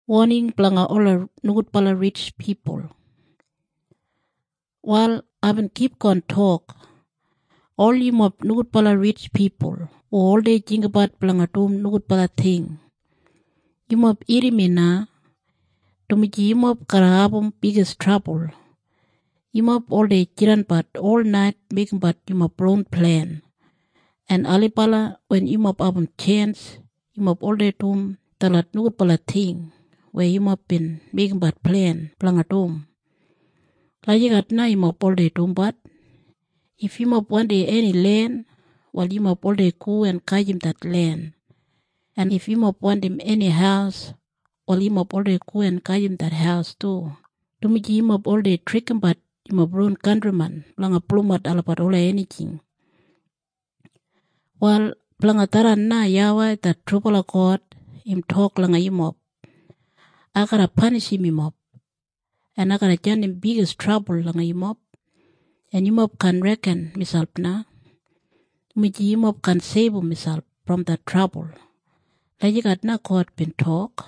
Warning planga all nugut pala rich people. While I will keep on talk, all you mob nugut pala rich people, all they think about planga tum nugut pala thing. You mob irimina, tumiji you mob karabum biggest trouble. You mob all day chiran but all night making but you mob own plan. And alipala when you mob abum chance, you mob all day tum talat nugut pala thing. Where you mob been making but plan planga tum. Laji gat na you mob all day tum but if you mob one day any land, well you mob all day cool and kajim that land. And if you mob want him any house, well you mob all day cool and kajim that house too. Tumiji you mob all day trick him but you mob run countryman, planga plumat alapat all anything. Well planga taran na yawa that trouble a god, him talk langa you mob. I gotta punish him mob. And I gotta turn him biggest trouble langa you mob. And you mob can reckon myself na. Miji you mob can save myself from that trouble. Like you got na God been talk.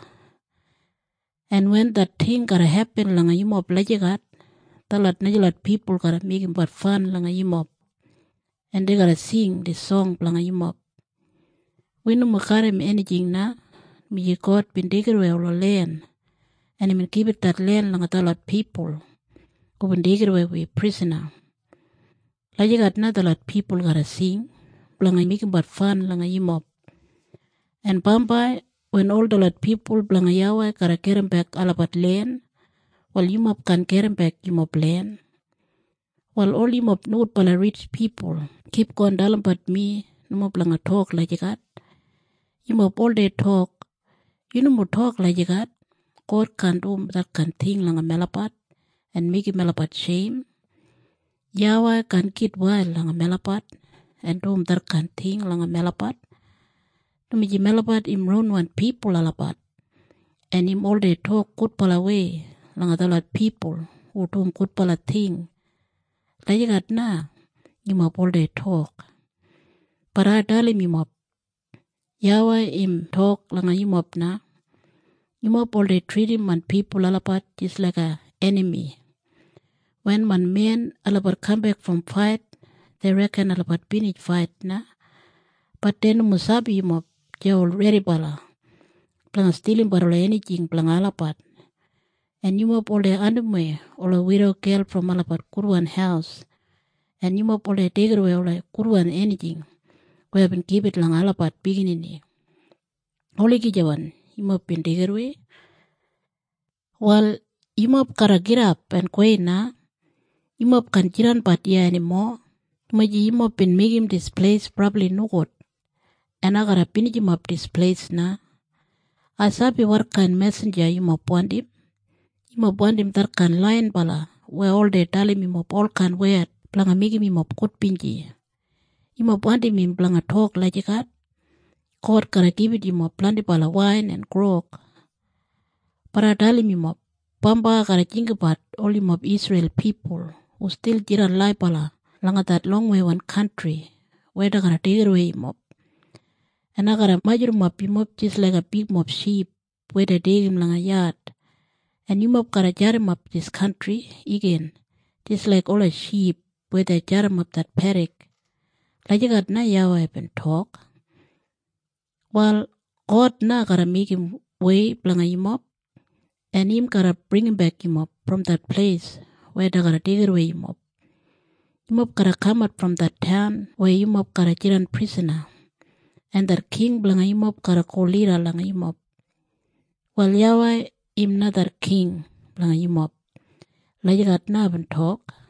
And when that thing gotta happen langa you mob like you got, talat najulat people gotta make him but fun langa you mob. And they gotta sing this song langa you mob. We no makarim anything na. Miji God been digger away all land. And he will give it that land langa talat people. Who been digger away with prisoner. Like you got na talat people gotta sing. Langa make him but fun langa you mob. And Bambai, when all the people blanga yawa gotta get him back alabat land, well you mob can get him back you mob land. Well all you mob know pala rich people keep going dalam but me no mob blanga talk like you got. You mob all day talk. You no more talk like you got. God can do that can thing langa melapat and make him melapat shame. Yawa can get wild langa melapat and do that can thing langa melapat. Tumiji melapat im run one people alapat. And him all day talk good pala way langa talat people who do good pala thing. Like you got na, you mob all day talk. Para dalim you mob. Yawa im talk langa you mob na. You mob all day treat him and people alapat just like a enemy. When one man alapat come back from fight, they reckon alapat finish fight na. But then musabi you mob. They already bala. Planga stealing but all anything planga alapat. And you mob all the anime or a widow girl from alapat Kurwan house. And you mob all the take away all Kurwan anything. We have been keep it lang alapat beginning. Only kijawan, you mob been take away. Well, you mob gotta get up and quay na. You mob can jiran patia anymore. Maji you mob been making this place probably no good. And I gotta finish him up this place na. Asabi work kind messenger you mob want him. You mob want him that can line bala. Where all they tell him up all can wear. Planga make him up good pinji. You mob want him planga talk like you got. God gotta give it him up plenty bala wine and grog. Para tell him up. Bamba gotta think about all him of Israel people who still jiran lie bala. Langa that long way one country. Where they gotta take away him up. And I got a major mop him up just like a big mob sheep where they dig him lang a yard. And you mob gotta jar him up this country again, just like all a sheep where they jar him up that paddock. Like you got na yawa I've been talk. Well, God na gotta make him way planga him up, and him gotta bring him back him up from that place where they gotta dig away him up. You mob gotta come out from that town where you mob gotta jiran prisoner. And that king blanga him up kara kolira langa him up. Well yawa him another king blanga him up. Like you got na talk.